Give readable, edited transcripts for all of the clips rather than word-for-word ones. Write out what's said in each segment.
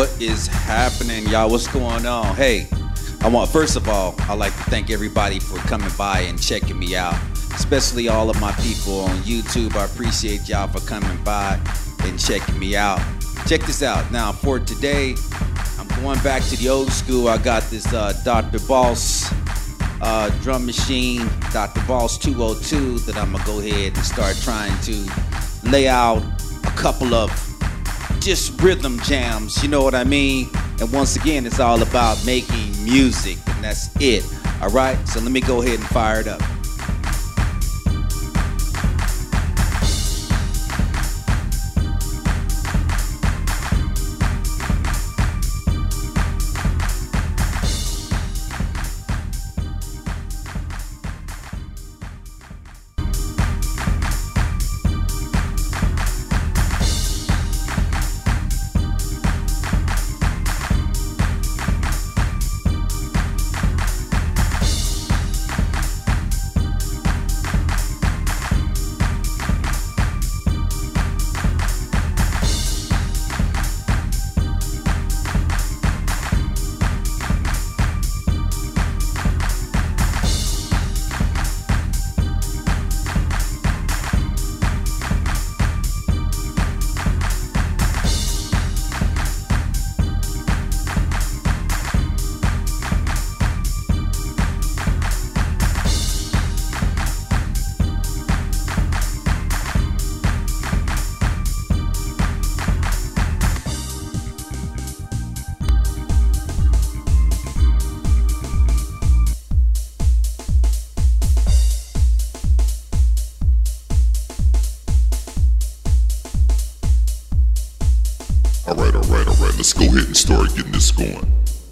What is happening, y'all? What's going on? Hey, first of all, I'd like to thank everybody for coming by and checking me out, especially all of my people on YouTube. I appreciate y'all for coming by and checking me out. Check this out. Now, for today, I'm going back to the old school. I got this Dr. Boss drum machine, Dr. Boss 202, that I'm going to go ahead and start trying to lay out a couple of just rhythm jams, you know what I mean? And once again, it's all about making music, and that's it. All right, so let me go ahead and fire it up. Alright, let's go ahead and start getting this going.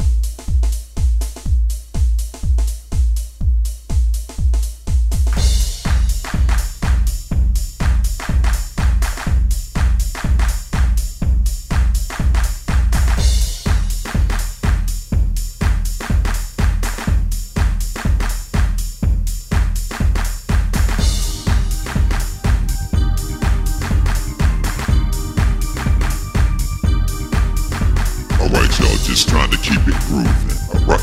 Alright, y'all, just trying to keep it grooving, alright?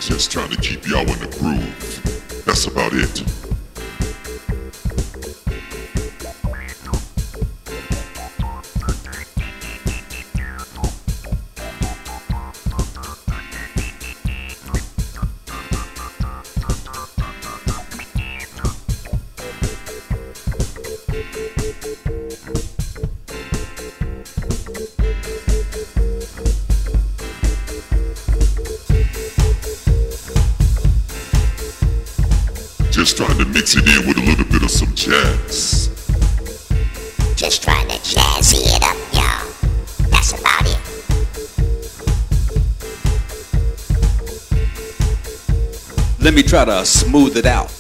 Just trying to keep y'all in the groove. That's about it. Just trying to mix it in with a little bit of some jazz. Just trying to jazzy it up, y'all. That's about it. Let me try to smooth it out.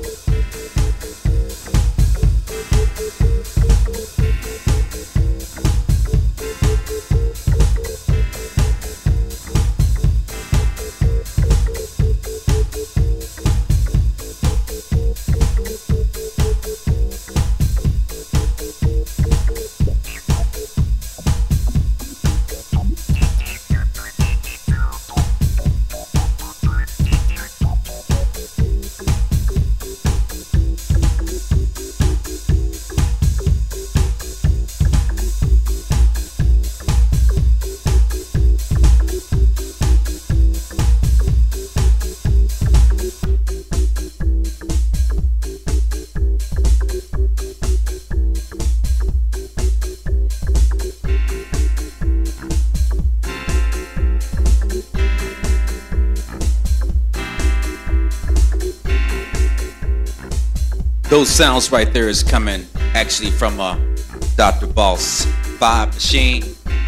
Those sounds right there is coming actually from Dr. Boss 5 Machine.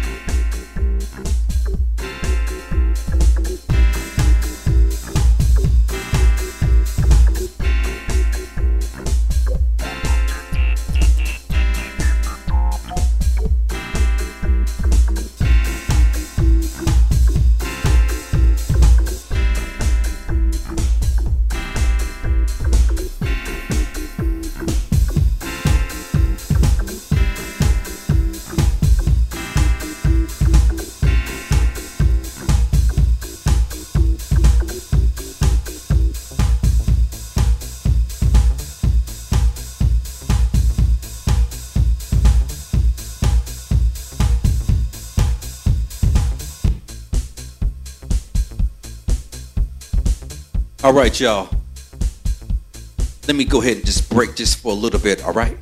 All right, y'all. Let me go ahead and just break just for a little bit, all right?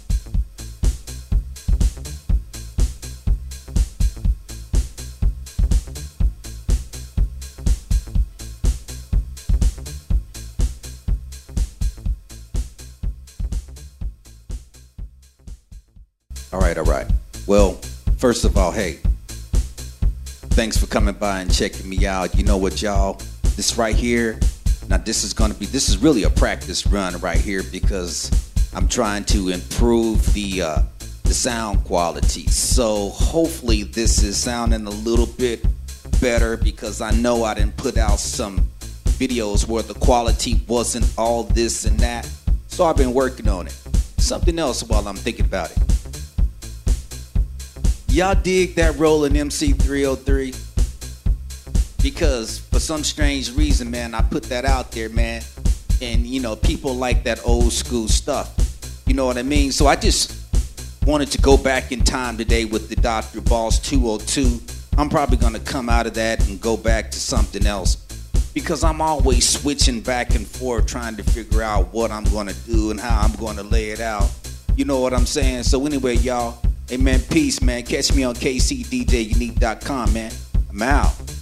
All right. Well, first of all, hey, thanks for coming by and checking me out. You know what, y'all? This right here, now this is really a practice run right here because I'm trying to improve the sound quality. So hopefully this is sounding a little bit better because I know I didn't put out some videos where the quality wasn't all this and that. So I've been working on it. Something else while I'm thinking about it. Y'all dig that Roland MC303? Because for some strange reason, man, I put that out there, man. And, you know, people like that old school stuff. You know what I mean? So I just wanted to go back in time today with the Dr. Boss 202. I'm probably going to come out of that and go back to something else. Because I'm always switching back and forth trying to figure out what I'm going to do and how I'm going to lay it out. You know what I'm saying? So anyway, y'all, hey, man, peace, man. Catch me on kcdjunique.com, man. I'm out.